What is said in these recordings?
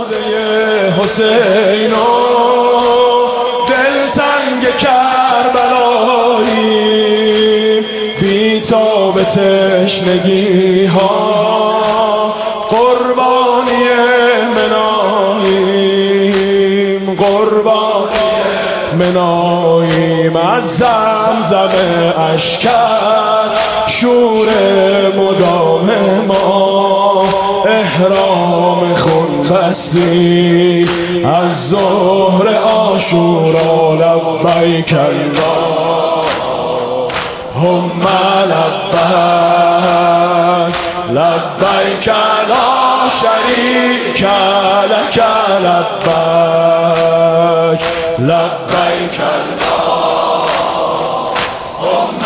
باده حسین و دلتنگ کربلاییم، بی تاب تشنگی ها قربانی مناییم، قربانی مناییم. از زمزم اشک است شور مدام ما، احرام خون بستی از ظهر عاشورا. لبیک اللهم لبیک، لبیک لا شریک لک لبیک، لبیک اللهم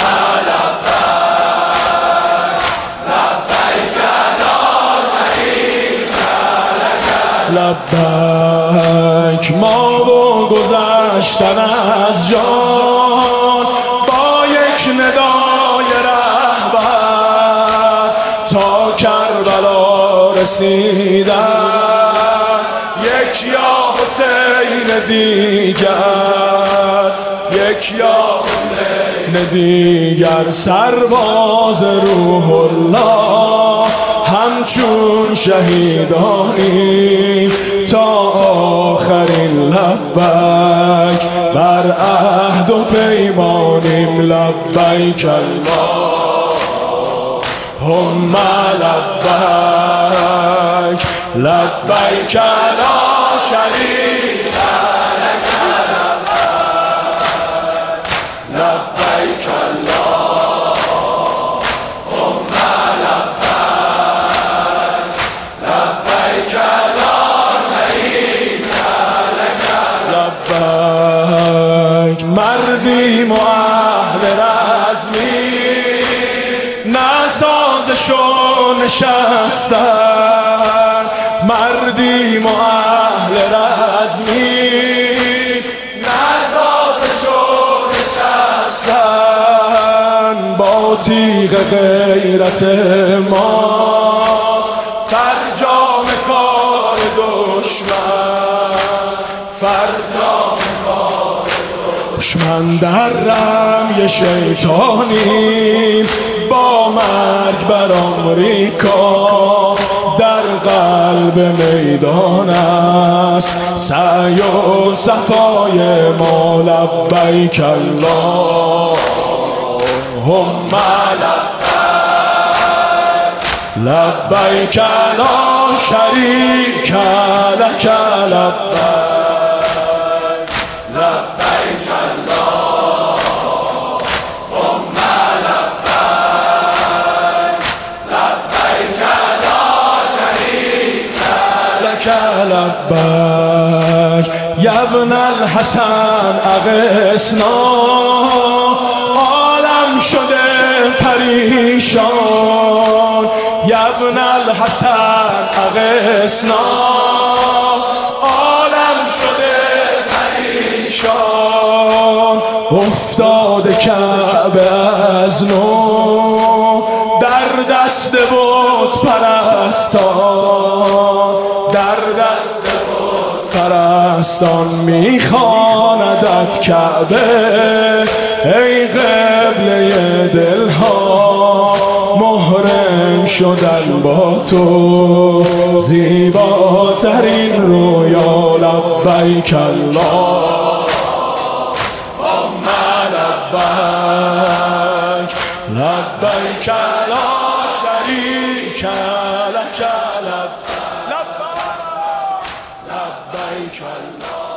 لبیک. ما و گذشتن از جان با یک ندای رهبر تا کربلا رسیدن، یک یا حسین دیگر، یک یا حسین دیگر. سرباز روح الله همچون شهیدانیم تا آخرین. لبیک بر عهد و پیمانیم. لبیک اللهم لبیک، لبیک لا شریک لک لبیک، لبیک اللهم لبیک، لبیک لا شریک لک لبیک. مردیم و اهل رزمی نسازشو نشستن، مردیم و اهل رزمی نسازشو نشستن. با تیغ غیرت ماست فرجام کار دشمن، فرجام کار دشمن. در رمی شیطانیم با مرگ بر آمریکا، در قلب میدان است سعی و صفای ما. لبیک اللهم لبیک، لبیک لا شریک لک لبیک، لبیک اللهم لبیک، لبیک لا شریک لک لبیک. یا ابن الحسن اغثنا، عالم شده پریشان. یا ابن الحسن اغثنا، عالم شده پریشان. افتاده کعبه از نو در دست بت پرستان، در دست بت پرستان. میخواندت کعبه ای قبله دلها، محرم شدن با تو زیباترین رویا. لبیک اللهم لبیک، لبیک لا شریک لک لبیک، لبیک الله.